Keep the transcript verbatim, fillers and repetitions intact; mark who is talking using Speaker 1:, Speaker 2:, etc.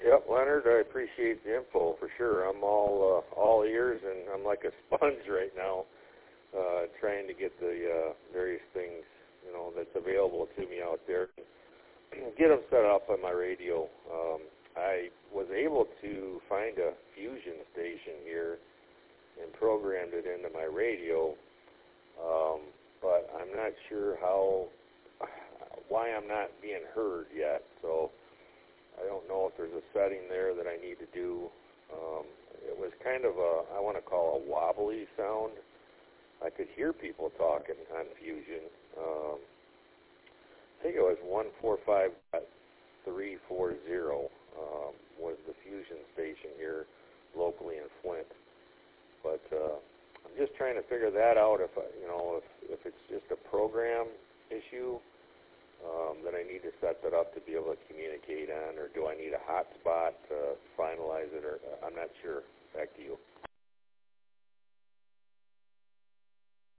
Speaker 1: Yep, Leonard, I appreciate the info for sure. I'm all uh, all ears, and I'm like a sponge right now, uh, trying to get the uh, various things, you know, that's available to me out there, get them set up on my radio. Um, I was able to find a fusion station here and programmed it into my radio, um, but I'm not sure how, why I'm not being heard yet. So I don't know if there's a setting there that I need to do. Um, it was kind of a, I want to call a wobbly sound. I could hear people talking on fusion. Um, I think it was one forty-five point three forty um, was the fusion station here locally in Flint. But uh, I'm just trying to figure that out. If I, you know, if if it's just a program issue um, that I need to set that up to be able to communicate on, or do I need a hotspot to